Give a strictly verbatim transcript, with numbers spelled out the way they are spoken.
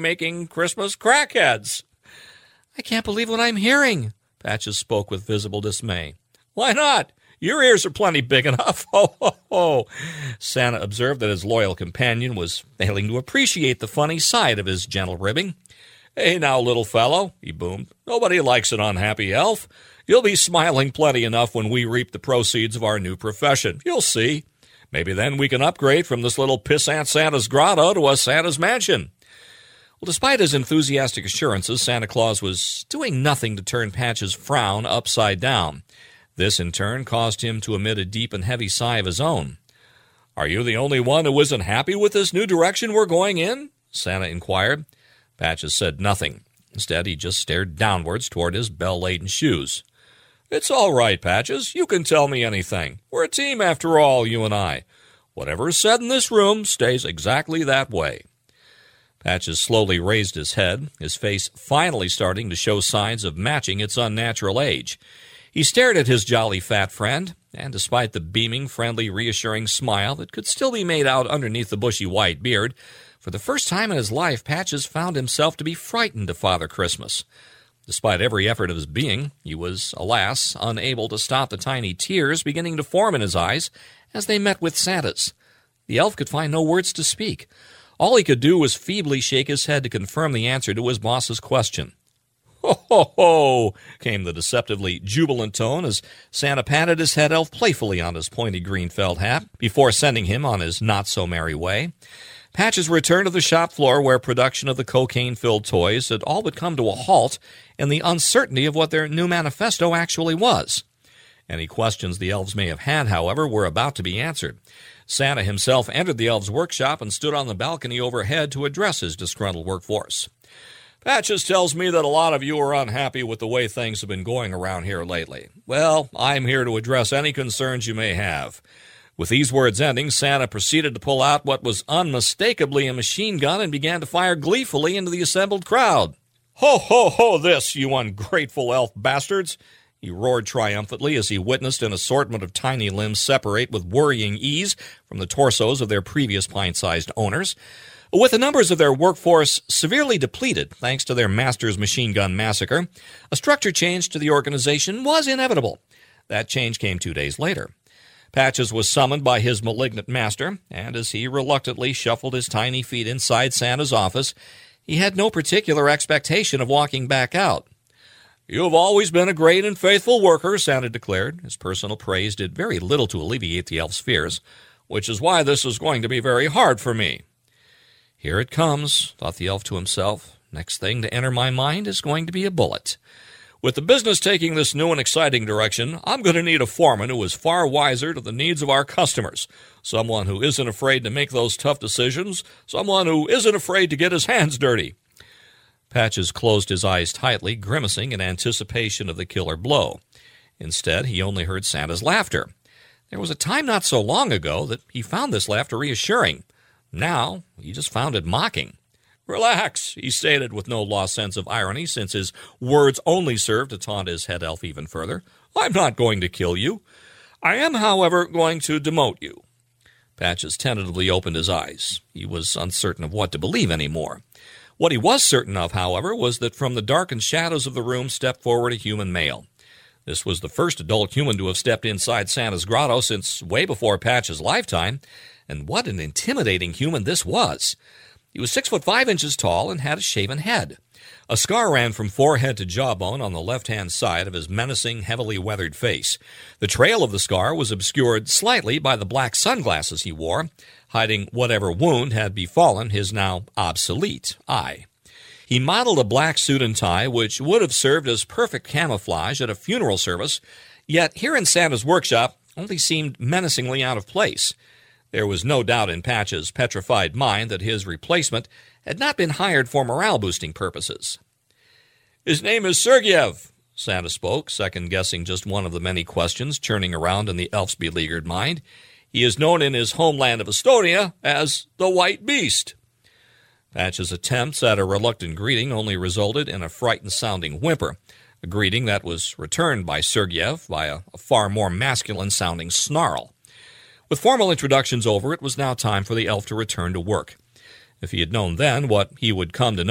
making Christmas crackheads." "I can't believe what I'm hearing." Patches spoke with visible dismay. "Why not? Your ears are plenty big enough." Ho, ho, ho. Santa observed that his loyal companion was failing to appreciate the funny side of his gentle ribbing. "Hey now, little fellow," he boomed. "Nobody likes an unhappy elf. You'll be smiling plenty enough when we reap the proceeds of our new profession. You'll see. Maybe then we can upgrade from this little pissant Santa's grotto to a Santa's mansion." Well, despite his enthusiastic assurances, Santa Claus was doing nothing to turn Patch's frown upside down. This, in turn, caused him to emit a deep and heavy sigh of his own. "Are you the only one who isn't happy with this new direction we're going in?" Santa inquired. Patches said nothing. Instead, he just stared downwards toward his bell-laden shoes. "It's all right, Patches. You can tell me anything. We're a team after all, you and I. Whatever is said in this room stays exactly that way." Patches slowly raised his head, his face finally starting to show signs of matching its unnatural age. He stared at his jolly fat friend, and despite the beaming, friendly, reassuring smile that could still be made out underneath the bushy white beard, for the first time in his life, Patches found himself to be frightened of Father Christmas. Despite every effort of his being, he was, alas, unable to stop the tiny tears beginning to form in his eyes as they met with Santa's. The elf could find no words to speak. All he could do was feebly shake his head to confirm the answer to his boss's question. "Ho, ho, ho!" came the deceptively jubilant tone as Santa patted his head elf playfully on his pointy green felt hat before sending him on his not-so-merry way. Patches returned to the shop floor where production of the cocaine-filled toys had all but come to a halt in the uncertainty of what their new manifesto actually was. Any questions the elves may have had, however, were about to be answered. Santa himself entered the elves' workshop and stood on the balcony overhead to address his disgruntled workforce. "Patches tells me that a lot of you are unhappy with the way things have been going around here lately. Well, I'm here to address any concerns you may have." With these words ending, Santa proceeded to pull out what was unmistakably a machine gun and began to fire gleefully into the assembled crowd. "Ho, ho, ho, this, you ungrateful elf bastards!" he roared triumphantly as he witnessed an assortment of tiny limbs separate with worrying ease from the torsos of their previous pint-sized owners. With the numbers of their workforce severely depleted thanks to their master's machine gun massacre, a structure change to the organization was inevitable. That change came two days later. Patches was summoned by his malignant master, and as he reluctantly shuffled his tiny feet inside Santa's office, he had no particular expectation of walking back out. "You have always been a great and faithful worker," Santa declared. His personal praise did very little to alleviate the elf's fears, "which is why this is going to be very hard for me." "Here it comes," thought the elf to himself. "Next thing to enter my mind is going to be a bullet. With the business taking this new and exciting direction, I'm going to need a foreman who is far wiser to the needs of our customers, someone who isn't afraid to make those tough decisions, someone who isn't afraid to get his hands dirty." Patches closed his eyes tightly, grimacing in anticipation of the killer blow. Instead, he only heard Santa's laughter. There was a time not so long ago that he found this laughter reassuring. Now, he just found it mocking. "Relax," he stated with no lost sense of irony, since his words only served to taunt his head elf even further. "I'm not going to kill you. I am, however, going to demote you." Patches tentatively opened his eyes. He was uncertain of what to believe anymore. What he was certain of, however, was that from the darkened shadows of the room stepped forward a human male. This was the first adult human to have stepped inside Santa's grotto since way before Patch's lifetime, and what an intimidating human this was. He was six foot five inches tall and had a shaven head. A scar ran from forehead to jawbone on the left-hand side of his menacing, heavily weathered face. The trail of the scar was obscured slightly by the black sunglasses he wore, hiding whatever wound had befallen his now obsolete eye. He modeled a black suit and tie which would have served as perfect camouflage at a funeral service, yet here in Santa's workshop only seemed menacingly out of place. There was no doubt in Patch's petrified mind that his replacement had not been hired for morale-boosting purposes. "His name is Sergeyev," Santa spoke, second-guessing just one of the many questions churning around in the elf's beleaguered mind. "He is known in his homeland of Estonia as the White Beast." Patch's attempts at a reluctant greeting only resulted in a frightened-sounding whimper, a greeting that was returned by Sergeyev by a, a far more masculine-sounding snarl. With formal introductions over, it was now time for the elf to return to work. If he had known then what he would come to know,